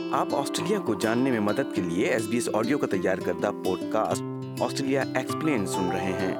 आप ऑस्ट्रेलिया को जानने में मदद के लिए SBS ऑडियो का तैयार करदा पॉडकास्ट ऑस्ट्रेलिया एक्सप्लेन सुन रहे हैं।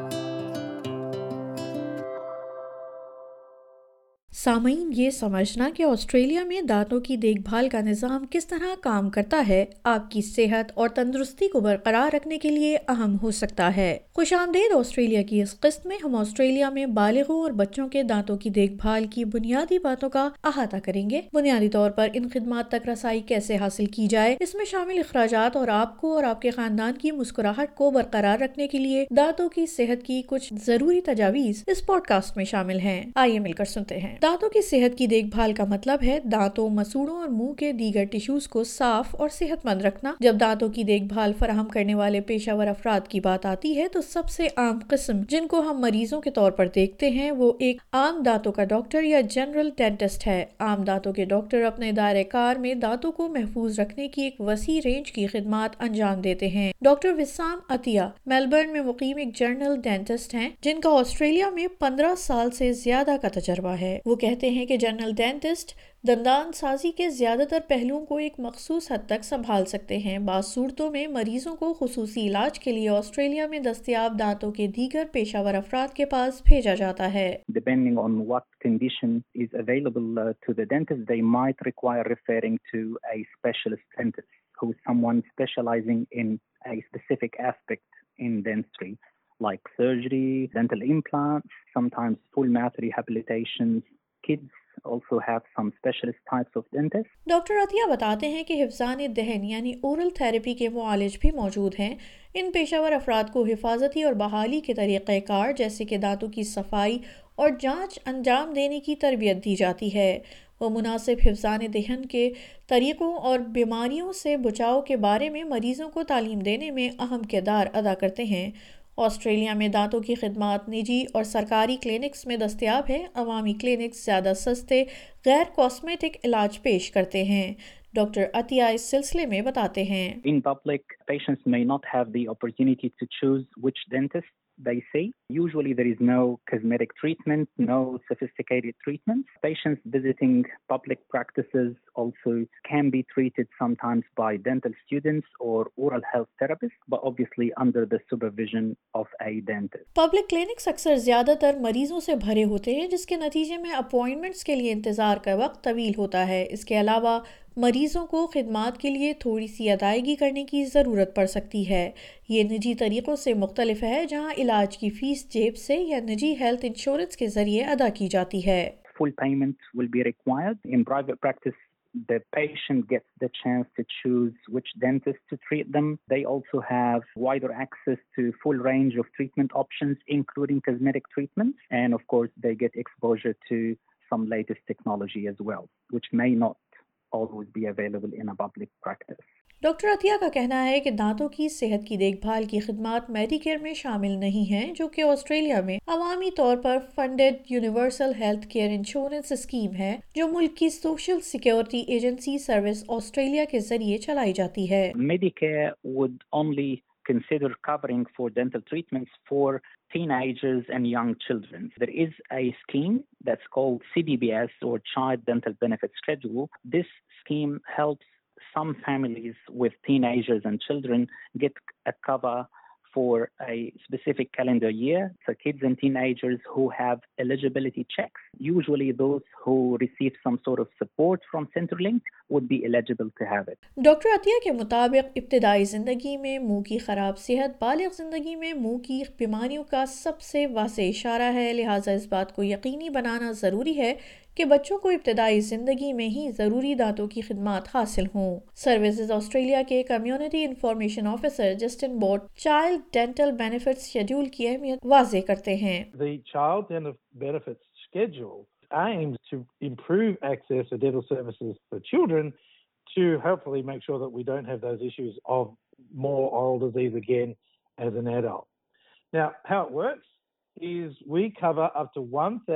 सामईन, ये समझना कि ऑस्ट्रेलिया में दांतों की देखभाल का निज़ाम किस तरह काम करता है आपकी सेहत और तंदुरुस्ती को बरकरार रखने के लिए अहम हो सकता है। खुशामदीद ऑस्ट्रेलिया की इस किस्त में हम ऑस्ट्रेलिया में बालिगों और बच्चों के दांतों की देखभाल की बुनियादी बातों का अहाता करेंगे। बुनियादी तौर पर इन खिदमात तक रसाई कैसे हासिल की जाए, इसमें शामिल अखराजात और आपको और आपके खानदान की मुस्कुराहट को बरकरार रखने के लिए दांतों की सेहत की कुछ जरूरी तजावीज इस पॉडकास्ट में शामिल हैं। आइए मिलकर सुनते हैं। दांतों की सेहत की देखभाल का मतलब है दांतों, मसूड़ों और मुंह के दीगर टिश्यूज को साफ और सेहतमंद रखना। जब दांतों की देखभाल फराहम करने वाले पेशावर अफराद की बात आती है तो सबसे आम किस्म जिनको हम मरीजों के तौर पर देखते हैं वो एक आम दांतों का डॉक्टर या जनरल डेंटिस्ट है। आम दांतों के डॉक्टर अपने दायरे कार में दांतों को महफूज रखने की एक वसी रेंज की खिदमात अंजाम देते हैं। डॉक्टर विसाम अतिया मेलबर्न में मुकीम एक जनरल डेंटिस्ट हैं जिनका ऑस्ट्रेलिया में 15 साल से ज्यादा का तजर्बा है। वो कहते हैं कि जनरल डेंटिस्ट दंदान साजी के ज्यादातर पहलुओं को एक मखसूस हद तक संभाल सकते हैं। बाज़ सूरतों में मरीजों को खुसूसी इलाज के लिए ऑस्ट्रेलिया में दस्तयाब दांतों के दीगर पेशावर अफराद के पास भेजा जाता है। Depending on what condition is available to the dentist, they might require referring to a specialist dentist who is someone specializing in a specific aspect in dentistry, like surgery, dental implants, sometimes full mouth rehabilitations. Kids also have some specialist types of dentists. Doctor Atiya बताते हैं कि हिफ्ज़ान दहन यानी oral therapy के मुआलिज भी मौजूद हैं। इन पेशावर अफराद को हिफाजती और बहाली के तरीक़ेकार जैसे कि दांतों की सफाई और जांच अंजाम देने की तरबियत दी जाती है। वो मुनासिब हिफ्ज़ान दहन के तरीक़ों और बीमारियों से बचाव के बारे में मरीज़ों को तालीम देने में अहम किरदार अदा करते हैं। ऑस्ट्रेलिया में दांतों की खिदमात निजी और सरकारी क्लिनिक्स में दस्तयाब है। अवामी क्लिनिक्स ज़्यादा सस्ते गैर कॉस्मेटिक इलाज पेश करते हैं। डॉक्टर अतिया इस सिलसिले में बताते हैं। In public, patients may not have the opportunity to choose which dentist they see. Usually there is no cosmetic treatment, no sophisticated treatments. Patients visiting public practices also can be treated sometimes by dental students or oral health therapists, but obviously under the supervision of a dentist. Public clinics अक्सर ज़्यादातर मरीजों से भरे होते हैं जिसके नतीजे में अपॉइंटमेंट्स के लिए इंतज़ार का वक्त तवील होता है। इसके अलावा मरीजों को खिदमात के लिए थोड़ी सी अदायगी करने की ज़रूरत पड़ सकती है। ये निजी तरीक़ों से मुख्तलिफ है जहाँ इलाज की फ़ीस जेब से या निजी हेल्थ इंश्योरेंस के ज़रिए अदा की जाती है। Full payment will be required. In private practice, the patient gets the chance to choose which dentist to treat them. They also have wider access to full range of treatment options, including cosmetic treatments. And of course, they get exposure to some latest technology as well, which may not always be available in a public practice. Doctor Atiya का कहना है कि दांतों की सेहत की देखभाल की खिदमात मेडिकेयर में शामिल नहीं हैं, जो कि ऑस्ट्रेलिया में अवामी तौर पर funded universal health care insurance scheme है जो मुल्क की social security agency service Australia के जरिए चलाई जाती है। Medicare would only consider covering for dental treatments for teenagers and young children. There is a scheme that's called CDBS or Child Dental Benefit Schedule. This scheme helps some families with teenagers and children get a cover for a specific calendar year for kids and teenagers who have eligibility checks. Usually those who receive some sort of support from Centrelink would be eligible to have it. Doctor Atiya के मुताबिक इब्तिदाई ज़िंदगी में मुंह की ख़राब सेहत बालिग ज़िंदगी में मुंह की बीमारियों का सबसे वाज़ेह इशारा है। लिहाजा इस बात को यकीनी बनाना ज़रूरी है कि बच्चों को इब्तिदाई ज़िंदगी में ही ज़रूरी दांतों की खिदमात हासिल हों। सर्विसेज ऑस्ट्रेलिया के community information officer Justin Bot child dental benefits schedule की अहमियत वाज़ेह करते हैं। The Child Dental Benefits Schedule aims to improve access to dental services for children to hopefully make sure that we don't have those issues of more oral disease again as an adult. Now, how it works is we cover up to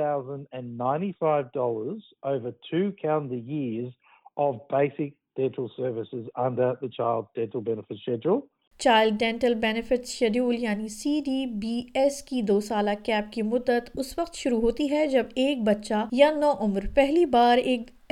$1,095 over 2 calendar years of basic dental services under the Child Dental Benefits Schedule. Child dental benefits schedule यानी CDBS की 2 साल cap की मुद्दत उस वक्त शुरू होती है जब एक बच्चा या नौ उम्र पहली बार एक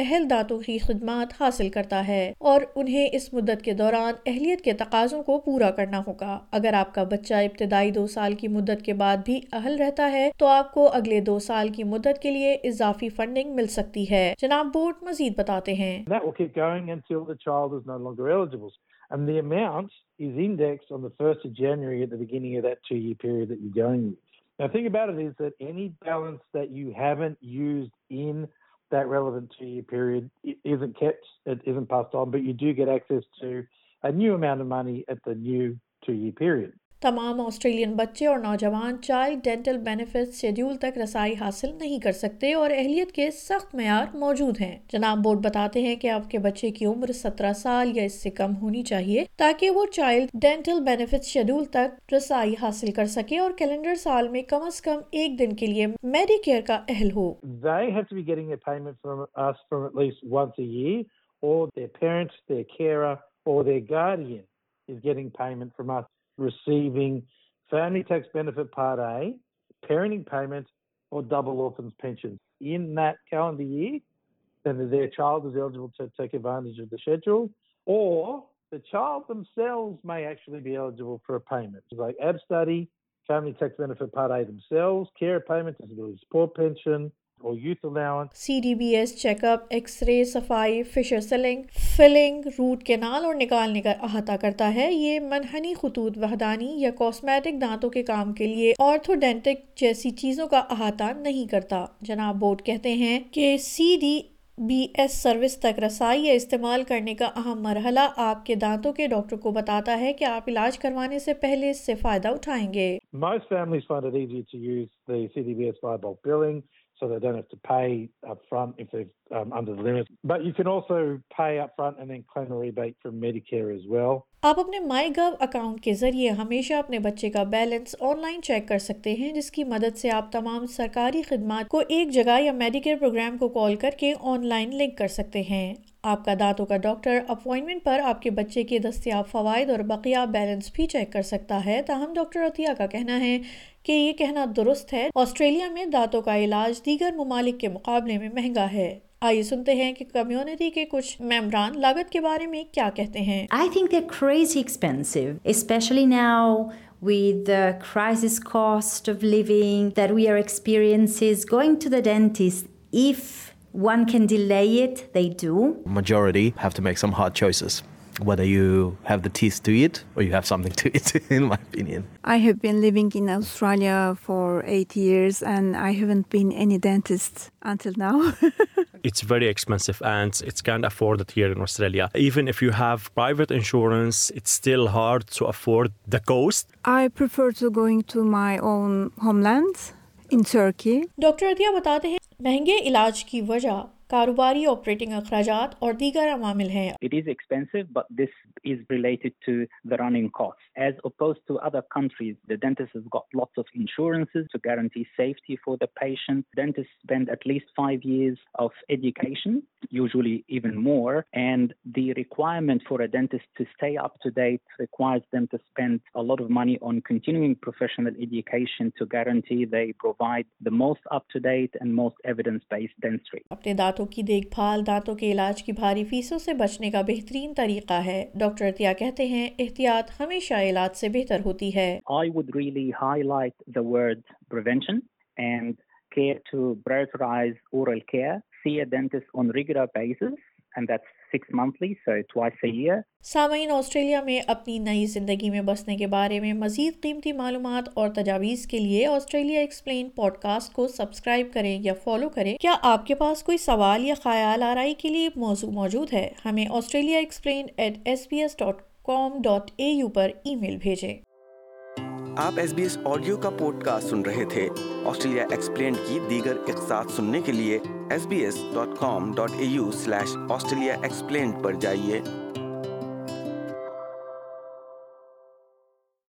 अहल दांतों की खिदमत हासिल करता है और उन्हें इस मुद्दत के दौरान अहलियत के तकाज़ों को पूरा करना होगा। अगर आपका बच्चा इब्तिदाई 2 साल की मुद्दत के बाद भी अहल रहता है तो आपको अगले 2 साल की मुद्दत के लिए इजाफी फंडिंग मिल सकती है। जनाब बोर्ड मजीद बताते हैं, That will keep going until the child is no longer eligible. And the amount is indexed on the 1st of January at the beginning of that 2-year period that you're going with. Now, the thing about it is that any balance that you haven't used in that relevant 2-year period isn't kept, it isn't passed on, but you do get access to a new amount of money at the new 2-year period. तमाम Australian बच्चे और नौजवान child dental benefit schedule तक रसाई हासिल नहीं कर सकते और अहलियत के सख्त मेयार मौजूद हैं। जनाब बोर्ड बताते हैं कि आपके बच्चे की उम्र 17 साल या इससे कम होनी चाहिए ताकि वो चाइल्ड डेंटल बेनिफिट शेड्यूल तक रसाई हासिल कर सके और कैलेंडर साल में कम से कम एक दिन के लिए मेडिकेयर का अहल हो। They have to be getting a payment from us from at least once a year, or their parent, their carer, or their guardian is getting payment from us, receiving Family Tax Benefit Part A, parenting payment, or double orphans pension. In that calendar year, then their child is eligible to take advantage of the schedule, or the child themselves may actually be eligible for a payment. Like AB study, Family Tax Benefit Part A themselves, care payment, disability support pension, or youth allowance. CDBS checkup, x-ray, सफाई, fissure sealing, filling, root canal और निकालने का अहाता करता है। ये मनहनी खुतूत वहदानी या cosmetic दांतों के काम के लिए ऑर्थोडेंटिक जैसी चीजों का अहाता नहीं करता। जनाब बोर्ड कहते हैं कि CDBS सर्विस तक रसाई या इस्तेमाल करने का अहम मरहला आपके दांतों के डॉक्टर को बताता है कि आप इलाज करवाने से पहले इससे फायदा उठाएंगे। Most families find it easier to use the CDBS by bulk billing, so they don't have to pay up front if they're under the limit. But you can also pay up front and then claim a rebate from Medicare as well. आप अपने MyGov account के जरिए हमेशा अपने बच्चे का balance online check कर सकते हैं, जिसकी मदद से आप तमाम सरकारी खिदमात को एक जगह या मेडिकेयर प्रोग्राम को कॉल करके ऑनलाइन लिंक कर सकते हैं। आपका दांतों का डॉक्टर अपॉइंटमेंट पर आपके बच्चे के दस्तयाब फवाइद और बकिया बैलेंस भी चेक कर सकता है। ताहम डॉक्टर अतिया का कहना है कि ये कहना दुरुस्त है, ऑस्ट्रेलिया में दांतों का इलाज दीगर ममालिक के मुकाबले में महंगा है। आइए सुनते हैं कि कम्युनिटी के कुछ मेंबरान लागत के बारे में क्या कहते हैं। I think they're crazy expensive, especially now with the crisis cost of living that we are experiencing. Going to the dentist, if one can delay it, they do. Majority have to make some hard choices, whether you have the teeth to eat or you have something to eat, in my opinion. I have been living in Australia for 8 years and I haven't been any dentist until now. It's very expensive and it's can't afford it here in Australia. Even if you have private insurance, it's still hard to afford the cost. I prefer to going to my own homeland in Turkey. Doctor Atiya बताते हैं महंगे इलाज की वजह कारोबारी operating अखराजात और दीगर अवामिल हैं। It is expensive, but this is related to the running costs. As opposed to other countries, the dentist has got lots of insurances to guarantee safety for the patient. Dentists spend at least 5 years of education, usually even more, and the requirement for a dentist to stay up to date requires them to spend a lot of money on continuing professional education to guarantee they provide the most up-to-date and most evidence-based dentistry. अपने दांतों की देखभाल, दांतों के इलाज की भारी फीसों से बचने का बेहतरीन तरीका है। डॉक्टर अतिया कहते हैं एहतियात हमेशा इलाज से बेहतर होती है। I would really highlight the word prevention and care to prioritize oral care. See a dentist on regular basis, and that's 6 monthly, so twice a year. सामईन, ऑस्ट्रेलिया में अपनी नई जिंदगी में बसने के बारे में मजीद कीमती मालूमात और तजावीज़ के लिए ऑस्ट्रेलिया एक्सप्लेन पॉडकास्ट को सब्सक्राइब करें या फॉलो करें। क्या आपके पास कोई सवाल या ख्याल आराई के लिए मौजू मौजूद है? हमें australiaexplained@sbs.com.au पर ईमेल भेजें। आप SBS ऑडियो का पॉडकास्ट सुन रहे थे। ऑस्ट्रेलिया एक्सप्लेन्ड की दीगर इक़्तिसाद सुनने के लिए sbs.com.au/australiaexplained पर जाइए